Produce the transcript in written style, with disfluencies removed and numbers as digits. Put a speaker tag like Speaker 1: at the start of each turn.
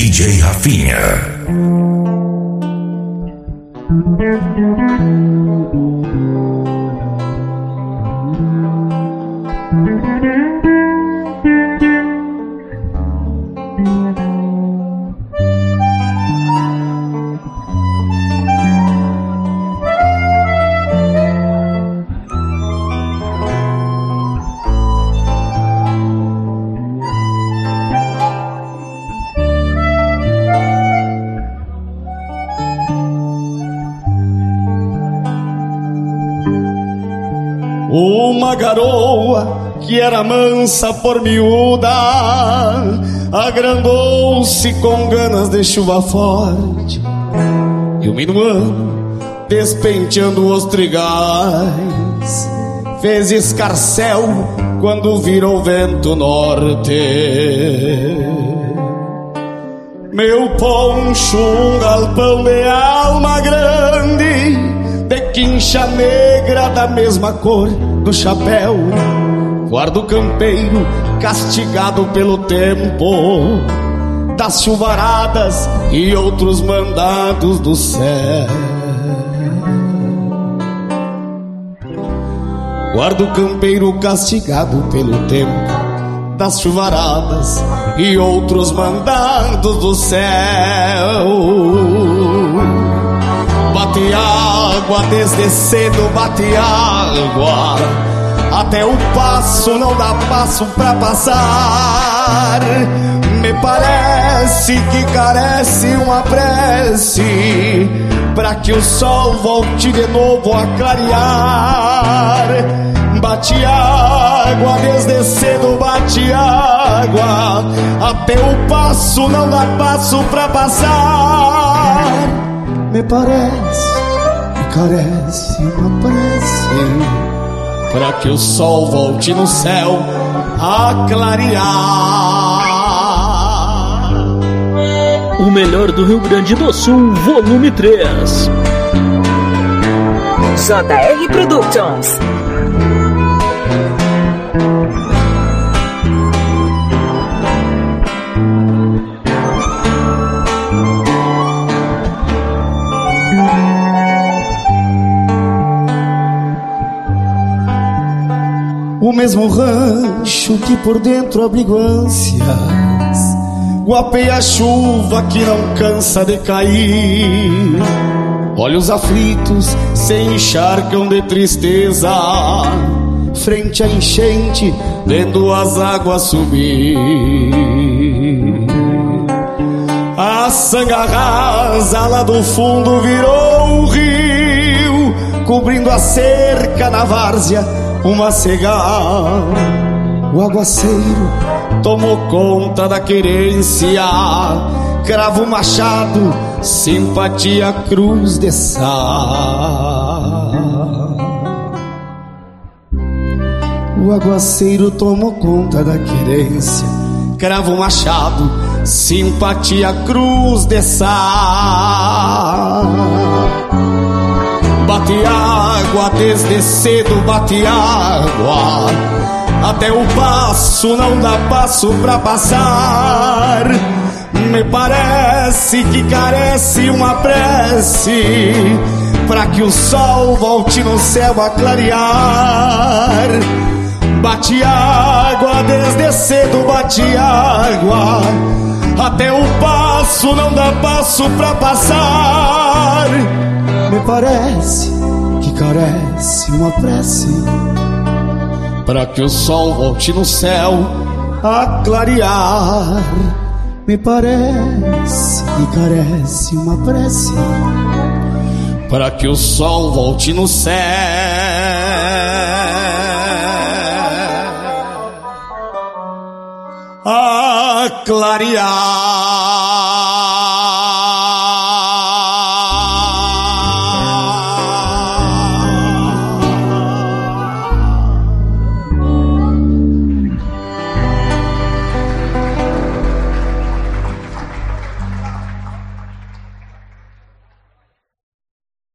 Speaker 1: DJ Rafinha.
Speaker 2: Uma garoa que era mansa por miúda agrandou-se com ganas de chuva forte, e o minuano, despenteando os trigais, fez escarcéu quando virou vento norte. Meu poncho, um galpão de alma grande, de quincha negra da mesma cor do chapéu, guarda o campeiro castigado pelo tempo das chuvaradas e outros mandados do céu. Guarda o campeiro castigado pelo tempo das chuvaradas e outros mandados do céu. Bate água desde cedo, bate água, até o passo não dá passo pra passar. Me parece que carece uma prece pra que o sol volte de novo a clarear. Bate água desde cedo, bate água, até o passo não dá passo pra passar. Me parece que carece uma prece pra que o sol volte no céu a clarear.
Speaker 3: O melhor do Rio Grande do Sul, volume 3.
Speaker 4: JR Productions.
Speaker 2: O mesmo rancho que por dentro abriga ânsias, guapeia a chuva que não cansa de cair. Olhos aflitos se encharcam de tristeza frente à enchente, vendo as águas subir. A sanga rasa lá do fundo virou o rio, cobrindo a cerca na várzea uma cegal. O aguaceiro tomou conta da querência, cravo machado, simpatia, cruz de sal. O aguaceiro tomou conta da querência, cravo machado, simpatia, cruz de sal. Bate água desde cedo, bate água, até o passo não dá passo pra passar. Me parece que carece uma prece pra que o sol volte no céu a clarear. Bate água desde cedo, bate água, até o passo não dá passo pra passar. Me parece que carece uma prece pra que o sol volte no céu a clarear. Me parece que carece uma prece para que o sol volte no céu a clarear.